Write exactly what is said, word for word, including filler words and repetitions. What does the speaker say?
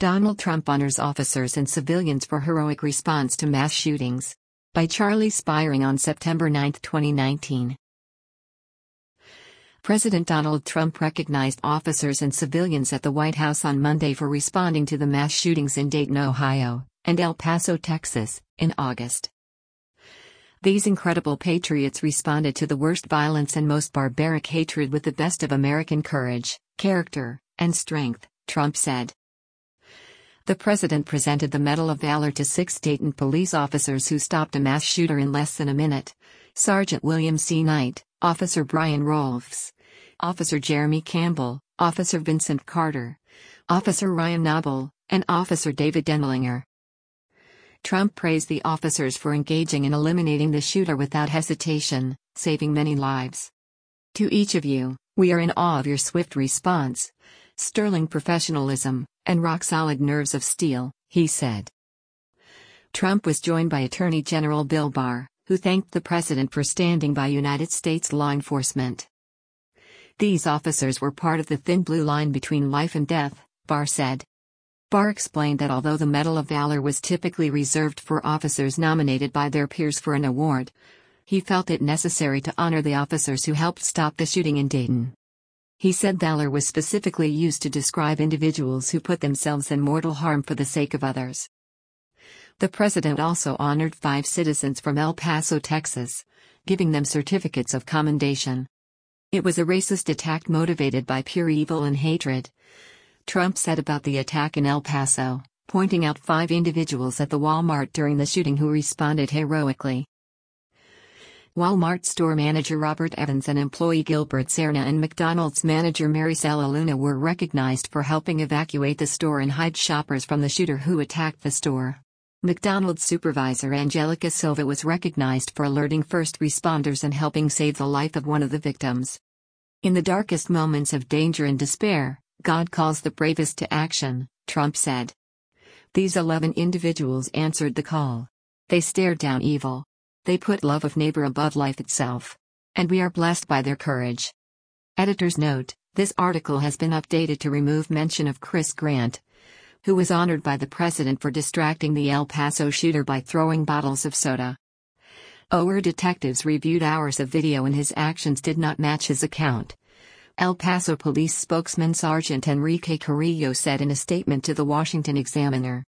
Donald Trump honors officers and civilians for heroic response to mass shootings. By Charlie Spiring on September ninth, twenty nineteen. President Donald Trump recognized officers and civilians at the White House on Monday for responding to the mass shootings in Dayton, Ohio, and El Paso, Texas, in August. These incredible patriots responded to the worst violence and most barbaric hatred with the best of American courage, character, and strength, Trump said. The president presented the Medal of Valor to six Dayton police officers who stopped a mass shooter in less than a minute: Sergeant William C. Knight, Officer Brian Rolfs, Officer Jeremy Campbell, Officer Vincent Carter, Officer Ryan Noble, and Officer David Denlinger. Trump praised the officers for engaging in eliminating the shooter without hesitation, saving many lives. To each of you, we are in awe of your swift response, sterling professionalism, and rock-solid nerves of steel, he said. Trump was joined by Attorney General Bill Barr, who thanked the president for standing by United States law enforcement. These officers were part of the thin blue line between life and death, Barr said. Barr explained that although the Medal of Valor was typically reserved for officers nominated by their peers for an award, he felt it necessary to honor the officers who helped stop the shooting in Dayton. He said valor was specifically used to describe individuals who put themselves in mortal harm for the sake of others. The president also honored five citizens from El Paso, Texas, giving them certificates of commendation. It was a racist attack motivated by pure evil and hatred, Trump said about the attack in El Paso, pointing out five individuals at the Walmart during the shooting who responded heroically. Walmart store manager Robert Evans and employee Gilbert Serna and McDonald's manager Maricela Luna were recognized for helping evacuate the store and hide shoppers from the shooter who attacked the store. McDonald's supervisor Angelica Silva was recognized for alerting first responders and helping save the life of one of the victims. In the darkest moments of danger and despair, God calls the bravest to action, Trump said. These eleven individuals answered the call. They stared down evil. They put love of neighbor above life itself. And we are blessed by their courage. Editor's note: this article has been updated to remove mention of Chris Grant, who was honored by the president for distracting the El Paso shooter by throwing bottles of soda. Our detectives reviewed hours of video and his actions did not match his account, El Paso police spokesman Sergeant Enrique Carrillo said in a statement to the Washington Examiner.